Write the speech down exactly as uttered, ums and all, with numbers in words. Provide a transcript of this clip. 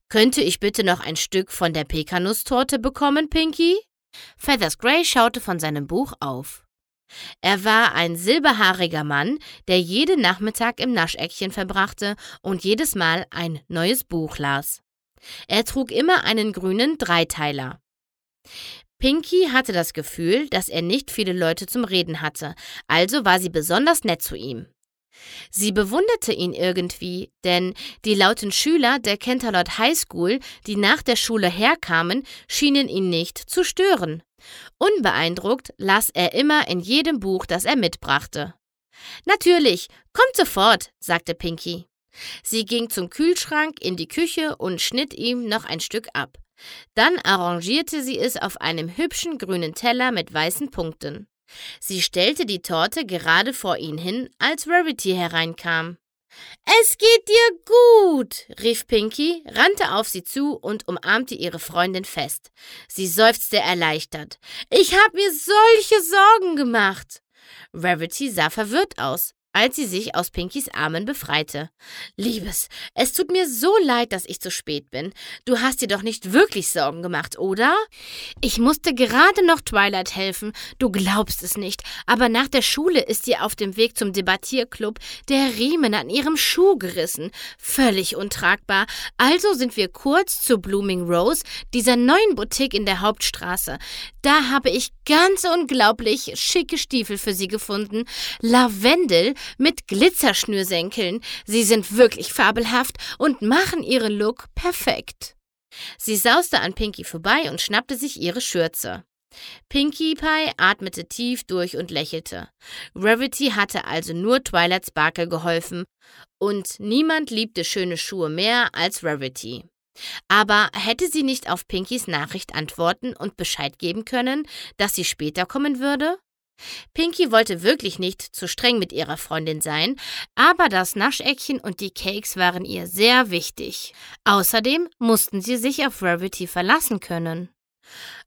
Könnte ich bitte noch ein Stück von der Pekanusstorte bekommen, Pinky? Feathers Gray schaute von seinem Buch auf. Er war ein silberhaariger Mann, der jeden Nachmittag im Nascheckchen verbrachte und jedes Mal ein neues Buch las. Er trug immer einen grünen Dreiteiler. Pinky hatte das Gefühl, dass er nicht viele Leute zum Reden hatte, also war sie besonders nett zu ihm. Sie bewunderte ihn irgendwie, denn die lauten Schüler der Canterlot High School, die nach der Schule herkamen, schienen ihn nicht zu stören. Unbeeindruckt las er immer in jedem Buch, das er mitbrachte. »Natürlich, kommt sofort«, sagte Pinky. Sie ging zum Kühlschrank in die Küche und schnitt ihm noch ein Stück ab. Dann arrangierte sie es auf einem hübschen grünen Teller mit weißen Punkten. Sie stellte die Torte gerade vor ihn hin, als Rarity hereinkam. »Es geht dir gut«, rief Pinky, rannte auf sie zu und umarmte ihre Freundin fest. Sie seufzte erleichtert. »Ich hab mir solche Sorgen gemacht.« Rarity sah verwirrt aus, als sie sich aus Pinkys Armen befreite. »Liebes, es tut mir so leid, dass ich zu spät bin. Du hast dir doch nicht wirklich Sorgen gemacht, oder? Ich musste gerade noch Twilight helfen. Du glaubst es nicht, aber nach der Schule ist ihr auf dem Weg zum Debattierclub der Riemen an ihrem Schuh gerissen. Völlig untragbar. Also sind wir kurz zu Blooming Rose, dieser neuen Boutique in der Hauptstraße. Da habe ich ganz unglaublich schicke Stiefel für sie gefunden. Lavendel mit Glitzerschnürsenkeln. Sie sind wirklich fabelhaft und machen ihren Look perfekt. Sie sauste an Pinky vorbei und schnappte sich ihre Schürze. Pinkie Pie atmete tief durch und lächelte. Rarity hatte also nur Twilight Sparkle geholfen und niemand liebte schöne Schuhe mehr als Rarity. Aber hätte sie nicht auf Pinkys Nachricht antworten und Bescheid geben können, dass sie später kommen würde? Pinky wollte wirklich nicht zu streng mit ihrer Freundin sein, aber das Nascheckchen und die Cakes waren ihr sehr wichtig. Außerdem mussten sie sich auf Rarity verlassen können.